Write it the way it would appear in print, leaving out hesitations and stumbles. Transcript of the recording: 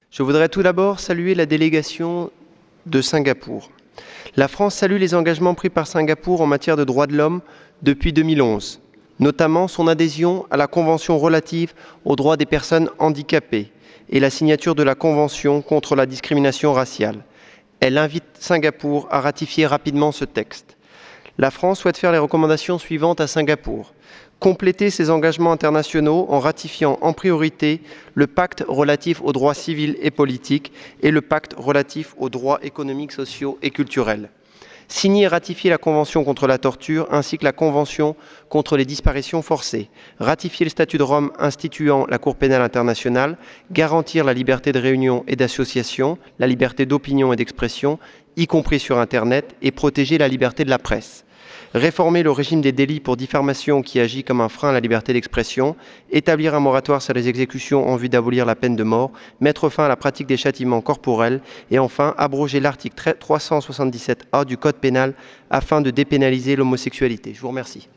Je voudrais tout d'abord saluer la délégation de Singapour. La France salue les engagements pris par Singapour en matière de droits de l'homme depuis 2011, notamment son adhésion à la Convention relative aux droits des personnes handicapées et la signature de la Convention contre la discrimination raciale. Elle invite Singapour à ratifier rapidement ce texte. La France souhaite faire les recommandations suivantes à Singapour. Compléter ses engagements internationaux en ratifiant en priorité le pacte relatif aux droits civils et politiques et le pacte relatif aux droits économiques, sociaux et culturels. Signer et ratifier la Convention contre la torture ainsi que la Convention contre les disparitions forcées. Ratifier le statut de Rome instituant la Cour pénale internationale. Garantir la liberté de réunion et d'association, la liberté d'opinion et d'expression, y compris sur Internet, et protéger la liberté de la presse. Réformer le régime des délits pour diffamation qui agit comme un frein à la liberté d'expression, établir un moratoire sur les exécutions en vue d'abolir la peine de mort, mettre fin à la pratique des châtiments corporels et enfin abroger l'article 377A du Code pénal afin de dépénaliser l'homosexualité. Je vous remercie.